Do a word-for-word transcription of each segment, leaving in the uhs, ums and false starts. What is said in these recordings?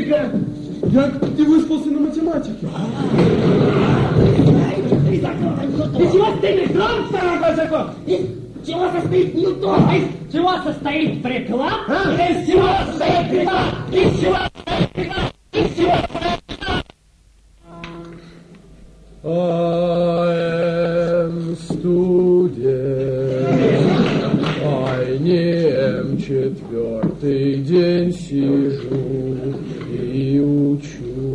физика. Я не выспался на математике. Из чего состоит Ньютон, второй закон? Из чего состоит Ньютон? А из чего состоит приклад? А? Из чего состоит приклад? Из чего состоит приклад? Из чего состоит приклад? I'm student. I нем четвертый день сижу и учу.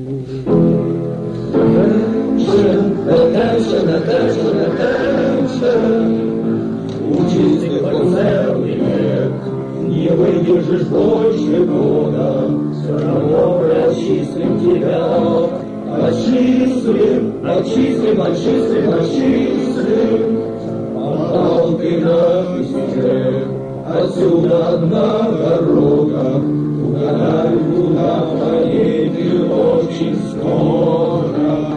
Attention, attention, attention. Учись ты хоть целый век, не выдержишь больше года, все равно отчислим тебя. Отчислим, отчислим, отчислим, отчислим. Попал ты на физтех, отсюда одна дорога. Угадай, куда поедет очень скоро.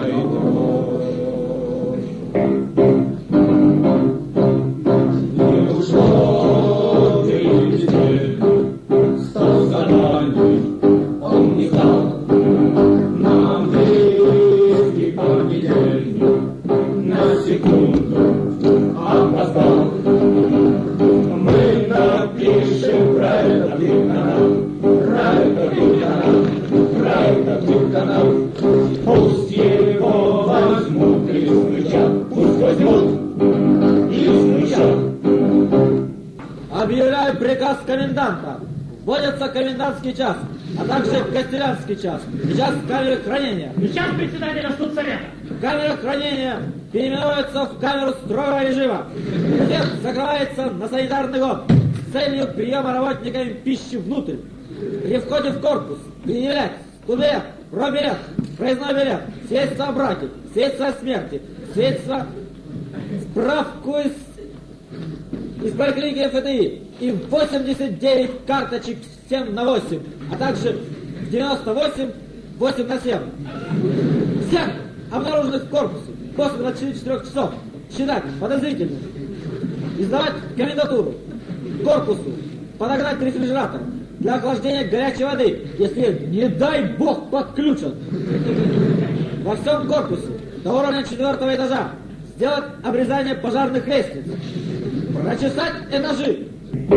Объявляю приказ коменданта. Вводится комендантский час, а также костелянский час и час камеры хранения. И час председателя студсовета. Камера хранения переименуется в камеру строгого режима. Свет закрывается на санитарный год с целью приема работниками пищи внутрь. При входе в корпус предъявлять студент, пробилет, проездной билет, свидетельство о браке, свидетельство о смерти, свидетельство, справку из, из поликлиники эф тэ и и восемьдесят девять карточек семь на восемь, а также девяносто восемь восемь на семь. Всех обнаруженных в корпусе после двадцати четырёх часов считать подозрительным, издавать комендатуру, корпусу подогнать рефрижератор для охлаждения горячей воды, если, не дай бог, подключат. Во всем корпусе до уровня четвертого этажа сделать обрезание пожарных лестниц, прочесать этажи.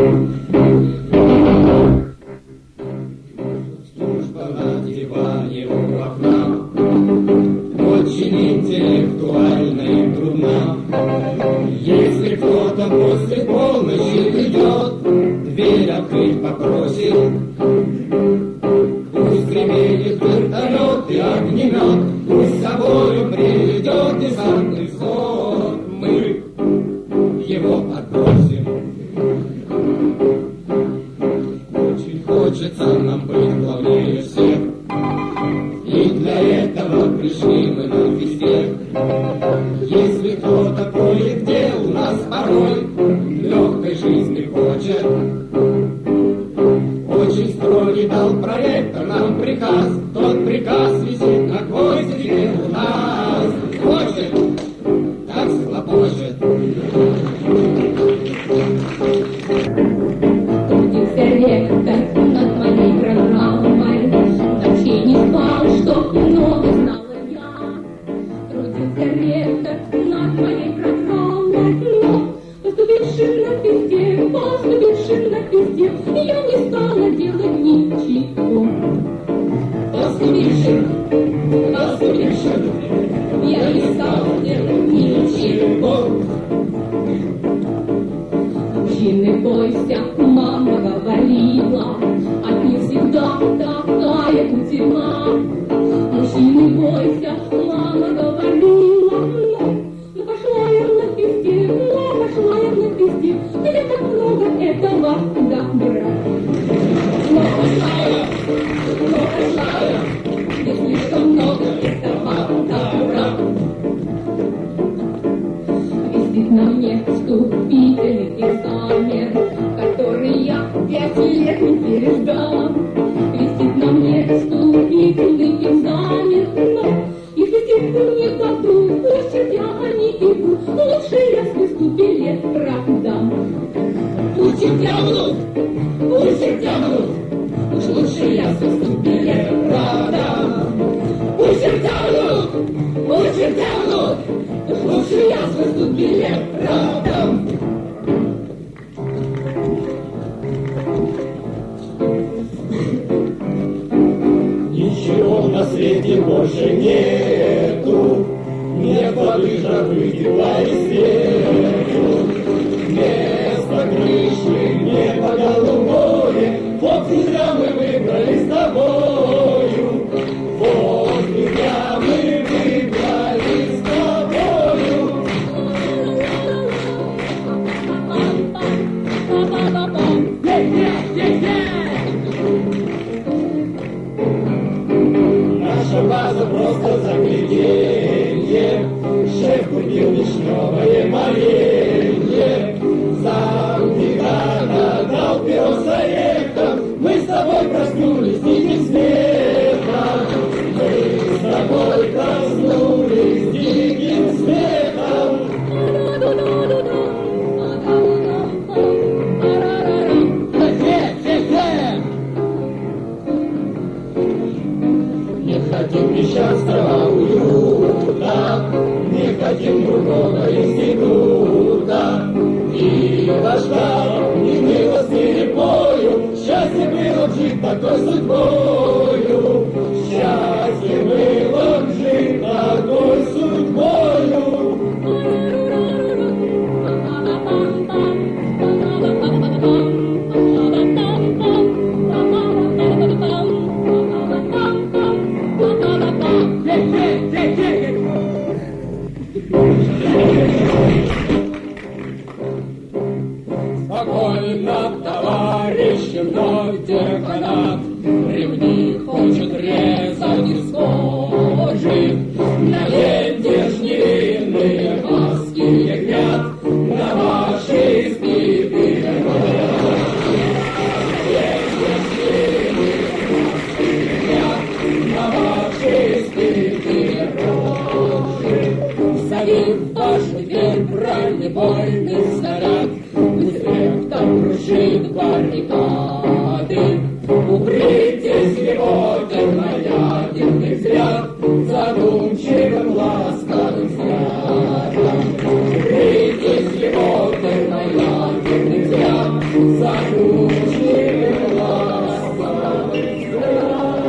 Служба на диване у окна очень интеллектуальна и трудна. Если кто-то после полночи придет, дверь открыть попросит. Пусть применит вертолет и огнемет, пусть с собою приведет десантный взвод. Мы его отбросим. Очень хочется нам быть главнее всех, и для этого пришли мы на физтех. Если кто-то кое-где у нас порой легкой жизни хочет, очень строгий дал проректор нам приказ, тот приказ висит на гвоздике у нас. Хочет, так схлопочет. Трудился ректор над моей программой, вообще не спал, чтоб много знала я. Трудился ректор над моей программой, но поступившим на физтех, поступившим на физтех, я не стала делать ничего. Поступившим, поступившим, я не стала делать ничего. Мужчины, бойся, мама говорила, от них всегда такая кутерьма. Мужчины, бойся, мама говорила, но, но пошла я на физтех, но пошла я на физтех, где так много этого добра. Но пошла я, но пошла я, где слишком много этого добра. Висит на мне вступительный экзамен, который я пять лет не переждал. Висит на мне вступительный экзамен, но их свете больше нету, нет воды, жары, тепла и свету. Вместо крыши небо голубое, вот зря мы выбрали с тобою. Вот зря мы выбрали с тобою. Наша база просто загляденье, шеф купил вишневое варенье. Сам Тигана дал перо с орехом, мы с тобой проснулись диким светом. Мы с тобой проснулись диким светом. Не хотим несчастного уюта, не хотим другого института. И дождя, ни милости, ни бою, счастье было жить такой судьбою. Счастье было жить такой судьбою. Спокойно, товарищи, вновь деканат, ремни хочет резать из кожи. Наденьте ж невинные маски, ягнят, на ваши спины. Наденьте ж невинные маски, ягнят, на ваши спины рожи. Завив вашу дверь бронебойный снаряд, пусть ректор крушит баррикады. Упритесь его термоядерный взгляд, задумчивым ласковым взглядом. Упритесь его термоядерный взгляд, задумчивым ласковым взглядом.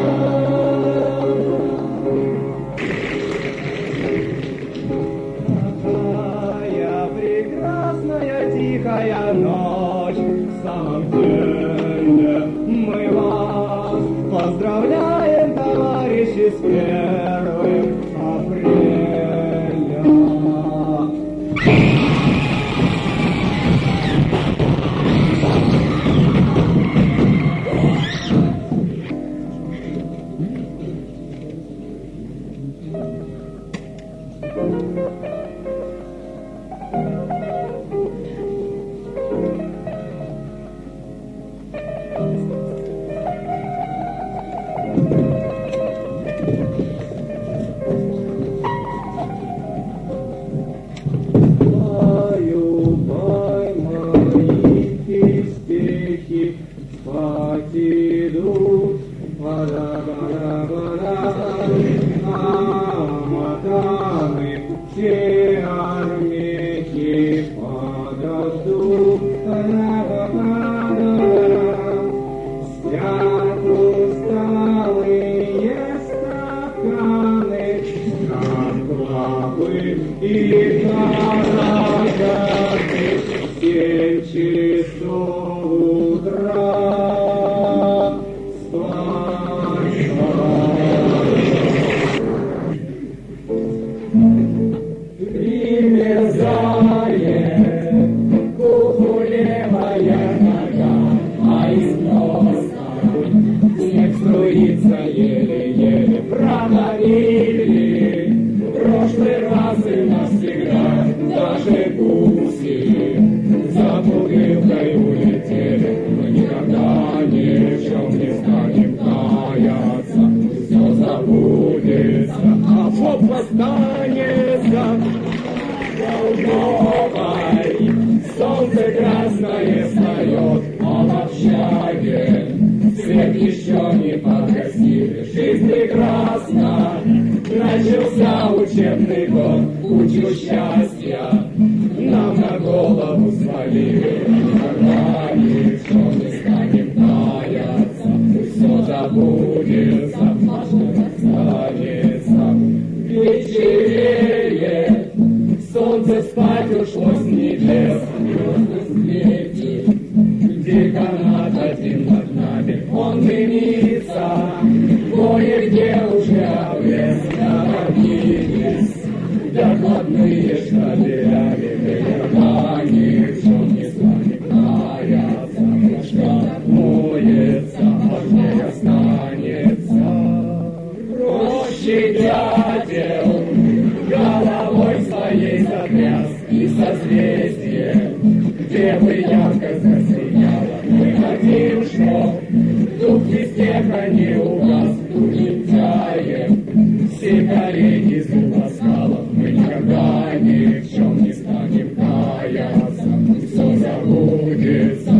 Какая прекрасная тихая ночь, в самом деле мы вас поздравляем, товарищи, с первым апреля. забудется, останется. Вечереет, солнце спать ушло с небес, звезды светит, деканат один над нами, он дымится, кое-где уже облез, дорогились, докладные штабелями, верна ни в чем не станет, таятся, пушка моется, не останется. Проще дятел головой своей затряс, и созвездие, где бы ярко засияло, мы хотим, чтоб дух везде не угас, дух лентяев, сигарет зуба скалов, мы никогда ни в чем не станем каяться, все забудется.